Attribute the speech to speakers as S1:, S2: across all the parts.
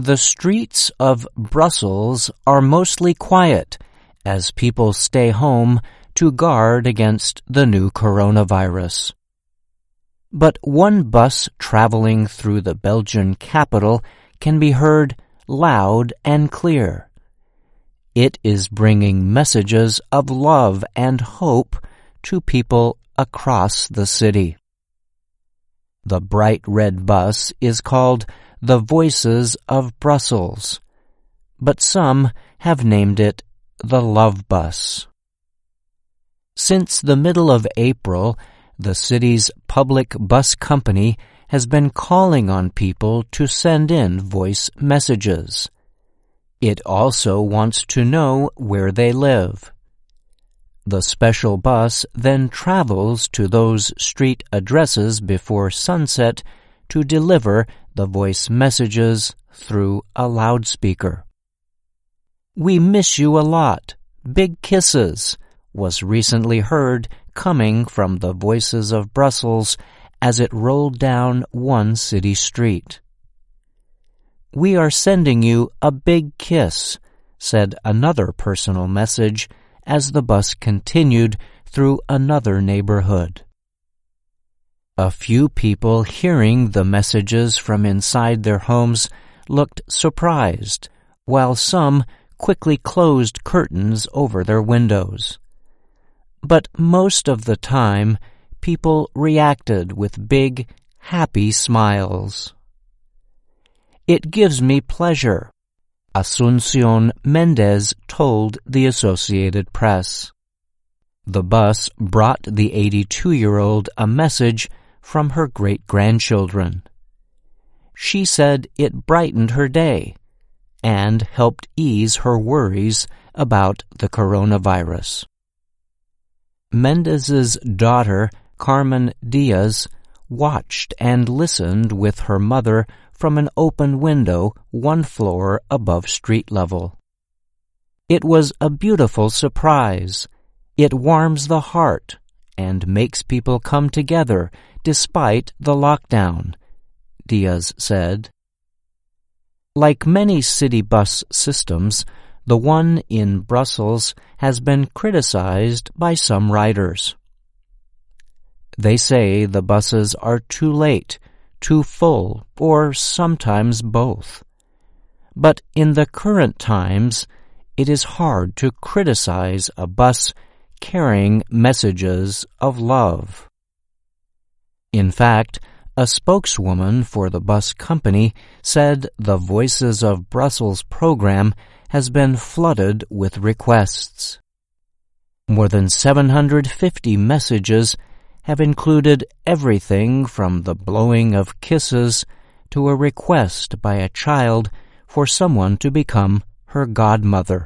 S1: The streets of Brussels are mostly quiet as people stay home to guard against the new coronavirus. But one bus traveling through the Belgian capital can be heard loud and clear. It is bringing messages of love and hope to people across the city. The bright red bus is called the Voices of Brussels, but some have named it the Love Bus. Since the middle of April, the city's public bus company has been calling on people to send in voice messages. It also wants to know where they live. The special bus then travels to those street addresses before sunset to deliver the voice messages through a loudspeaker. "We miss you a lot. Big kisses," was recently heard coming from the Voices of Brussels as it rolled down one city street. "We are sending you a big kiss," said another personal message as the bus continued through another neighborhood. A few people hearing the messages from inside their homes looked surprised, while some quickly closed curtains over their windows. But most of the time, people reacted with big, happy smiles. "It gives me pleasure," Asuncion Mendez told the Associated Press. The bus brought the 82-year-old a message from her great-grandchildren. She said it brightened her day and helped ease her worries about the coronavirus. Mendez's daughter, Carmen Diaz, watched and listened with her mother from an open window 1 floor above street level. "It was a beautiful surprise. It warms the heart and makes people come together despite the lockdown," Diaz said. Like many city bus systems, the one in Brussels has been criticized by some riders. They say the buses are too late, too full, or sometimes both. But in the current times, it is hard to criticize a bus carrying messages of love. In fact, a spokeswoman for the bus company said the Voices of Brussels program has been flooded with requests. More than 750 messages have included everything from the blowing of kisses to a request by a child for someone to become her godmother.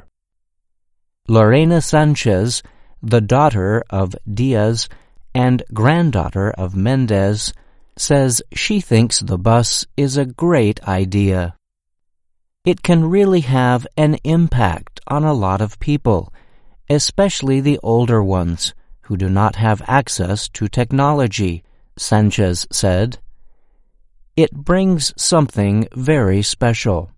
S1: Lorena Sanchez, the daughter of Diaz and granddaughter of Mendez, says she thinks the bus is a great idea. It can really have an impact on a lot of people, especially the older ones who do not have access to technology, Sanchez said. It brings something very special.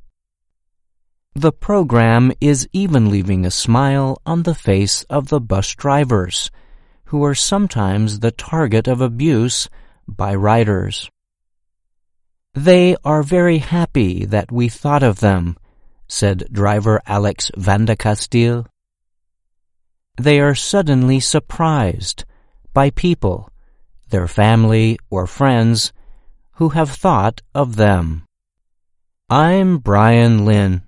S1: The program is even leaving a smile on the face of the bus drivers, who are sometimes the target of abuse by riders. "They are very happy that we thought of them," said driver Alex Vandecastil. They are suddenly surprised by people, their family or friends, who have thought of them. I'm Brian Lynn.